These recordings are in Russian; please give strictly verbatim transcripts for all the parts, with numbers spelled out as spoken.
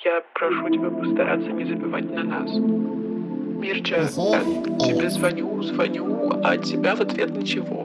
Я прошу тебя постараться не забивать на нас. Мирча, я тебе звоню, звоню, а от тебя в ответ ничего.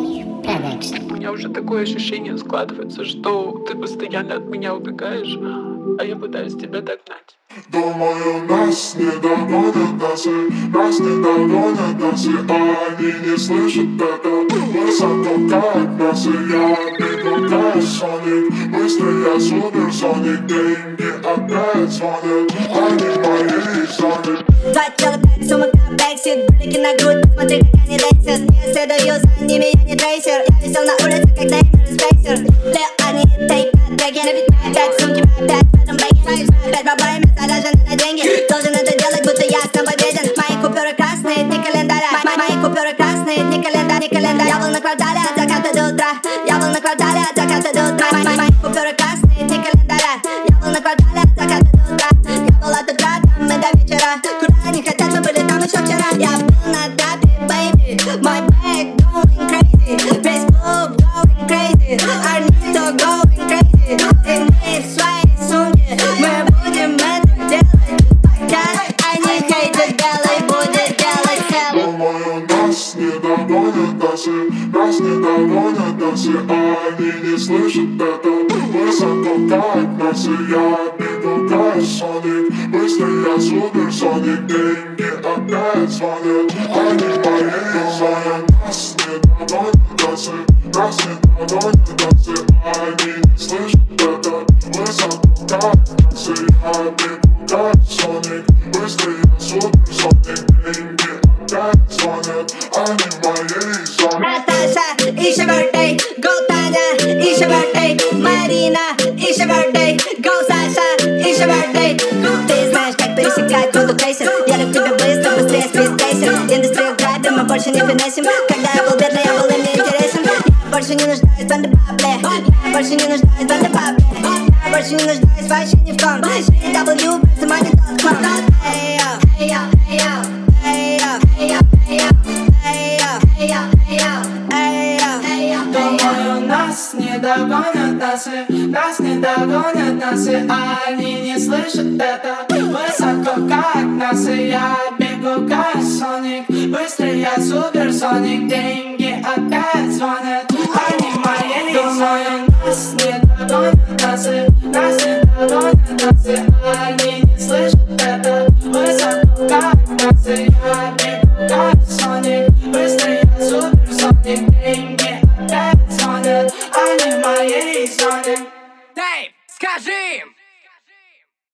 У меня уже такое ощущение складывается, что ты постоянно от меня убегаешь, а я пытаюсь тебя догнать. Думаю, нас не догонят наши, нас не догонят наши, а они не слышат это. Высоко как наши, я бегу как Соник, быстрый я суперсоник, деньги опять звонят, они мои зоны. Два тела, пять сумок на бэксит, брюлики на грудь, посмотри, как они дэнсят. Не следую за ними, я не трейсер, я висел на улице, как Деймер и Спейсер. Лео, они тейк на треке, пять сумки, пять в этом бэке, пять бабаями заряжены на деньги. Должен это делать, будто я сам победен. Мои купюры красные, дни календаря. Мои купюры красные, дни календаря, дни календаря. Я был на квартале от заката до утра. Я был на квартале от заката до утра. Мои купюры красные, дни календаря. Я был на квартале от заката до утра. Я был от утра, там и до вечера. Куда они хотят, мы были там еще вчера. Я был на дабе, baby. Мой бэк going crazy. Весь клуб going crazy. Арнито going crazy. И мы в своей сумке. Мы будем это делать, пока они хейтят. Белый будет делать целый. Думаю, нас не догонят наши, нас не догонят наши, а они не слышат это. Высоко как наши, я бегу как Соник, быстрый я суперсоник, деньги опять звонят, они мои зоны. Нас не догонят наши, нас не догонят наши, а они не слышат это. Высоко как наши, я бегу как Соник, быстрый я суперсоник, деньги опять звонят, они мои зоны. Наташа, it's your birthday. Go Таня, it's your birthday. Марина, it's your birthday. Go Саша, it's your birthday. Ты знаешь, как пересекать воду крейсер. Я люблю тебя быстро, быстрее спидтрейсер. Индустрию грабим, мы больше не финесим. Когда я был бедный, я был им интересен. Я больше не нуждаюсь в бандебабле. Я больше не нуждаюсь в бандебабле. Я больше не нуждаюсь вообще ни в ком. дабл ю дабл ю money dot com. Hey yo, hey yo, hey yo, hey yo, hey yo, hey yo, hey yo, hey yo, hey yo, hey yo, hey yo. Думаю, нас не догонят наши, нас не догонят наши, а они не слышат это. Высоко как наши, я бегу как Соник, быстрый я суперсоник, деньги опять звонят, они мои. Думаю, нас не догонят наши, нас не догонят наши.